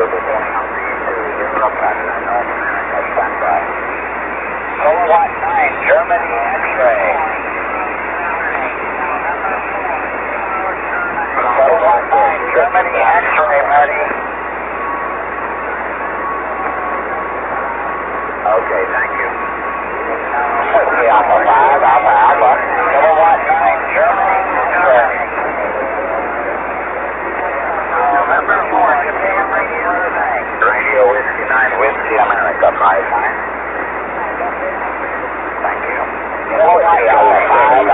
Kilowatt 9, Germany X-ray. Kilowatt 9, Germany X-ray, Marty. Okay, thank you. Alpha 5, Alpha. Kilowatt 9, Germany X-ray. November 4, Japan Radio, thanks. Radio Whiskey 9, Whiskey America 59. Thank you. Kilowatt 5,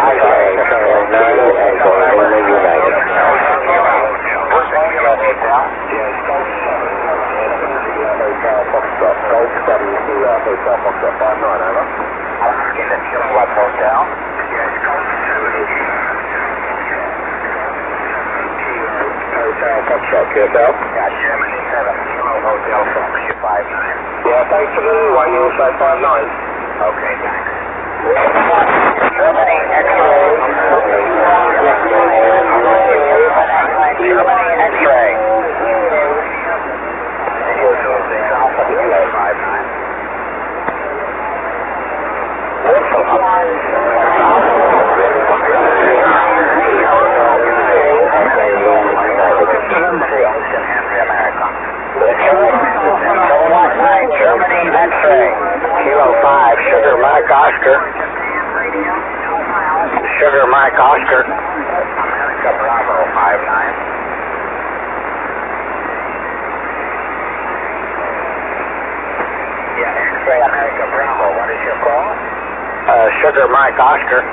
Hotel. Foxtrot, QSL. Yeah, Germany 7, Kilo Hotel, Foxtrot 59. Yeah, thanks for the 10559. Okay, thanks. Germany X-ray. Germany X-ray. Alpha Kilo 59. Germany X-ray. Kilo 5, Sugar Mike Oscar. Sugar Mike Oscar. America Bravo 59. Yeah, X-ray America Bravo. What is your call? Sugar Mike Oscar.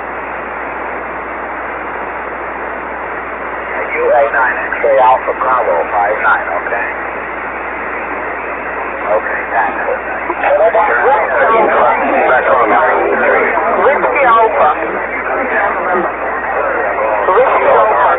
UA9 X-ray Alpha Bravo 59, okay? Okay, thanks. Whiskey Alpha. Whiskey Alpha.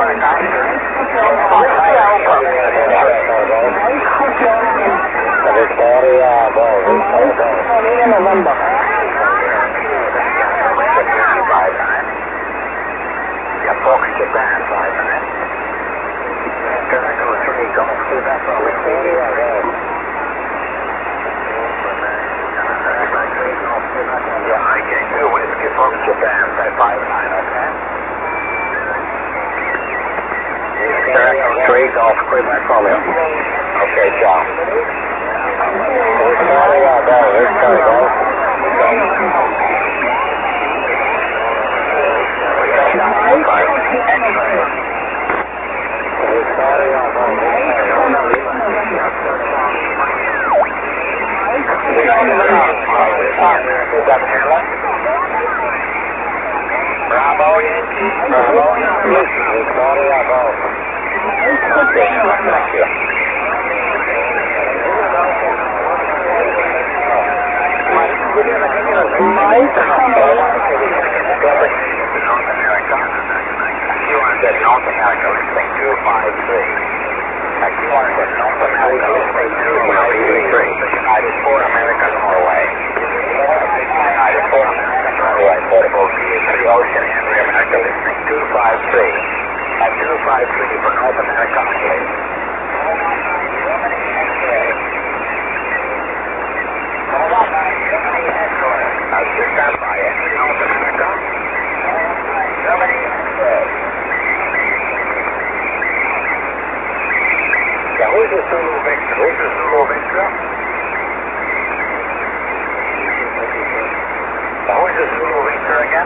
Fox Japan 59. Echo 3, Golf Quebec, yeah, I get you. Whiskey Fox Japan 59, okay? Echo 3, Golf Quebec, Romeo. Okay, ciao. Bravo, Yankee. Bravo, Thank you. North America, listing 253. North America, listing 253. United for America, Norway. United for America, Norway. Portable PA3 Ocean, Henry America, listing 253. At 253 for North America, only. Stand by, Henry, North America. Germany, yeah, who's the Zulu Victor? Who's the Zulu Victor? Who's the Zulu Victor again?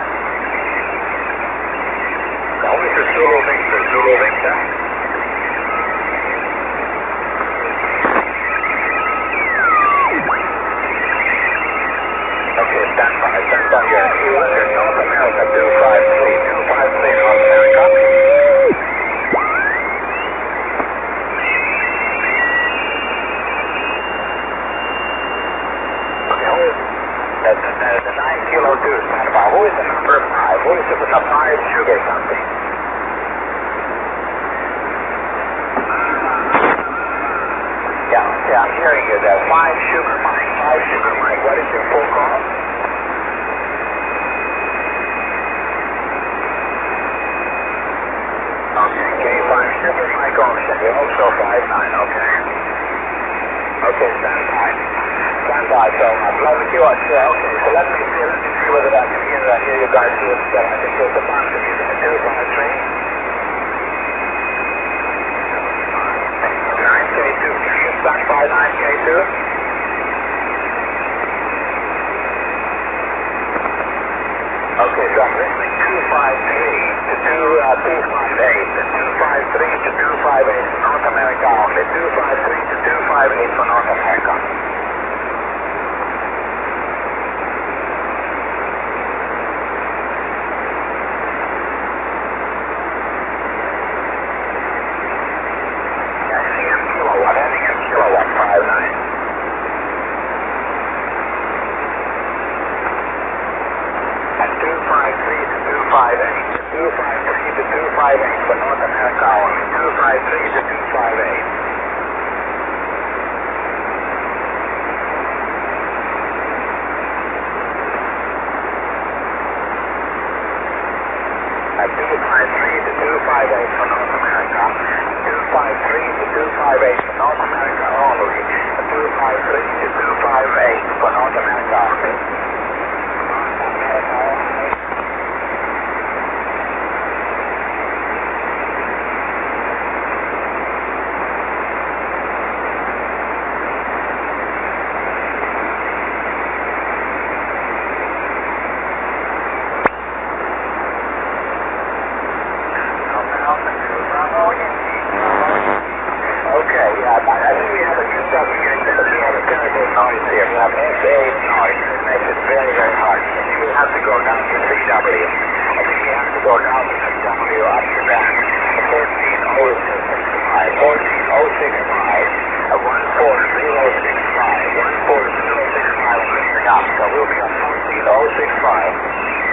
Who's the Zulu Victor? Zulu Victor? Okay, stand by here. North America, 253 North America. The 9 Kilo 2 stand by. Who is the number 5? Who is the 5 sugar something? Yeah, I'm hearing you there. 5 sugar Mike. 5 sugar Mike. What is your full call? Okay, K5 sugar Mike Ocean. You're also 59. Okay. Okay, stand by. Stand by, so I'm loving you on trail. Okay, so let me see whether I can hear you guys do it together. I think there's a bunch of you. 253. 9K2, can you stand by 9K2? Okay, so I'm listening 253 to 258, 253 to 258 for North America only, 253 to 258 for North America. Kilowatt 59. At 253 to 258. 253 to 258 for North America only. 253 to 258. At 253 to 258 for North America. 253 to 258 for North America only. 253 to 258 for North America only. Okay, yeah, I think we have a good subject, but we have a terrible noise here. We have SA noise.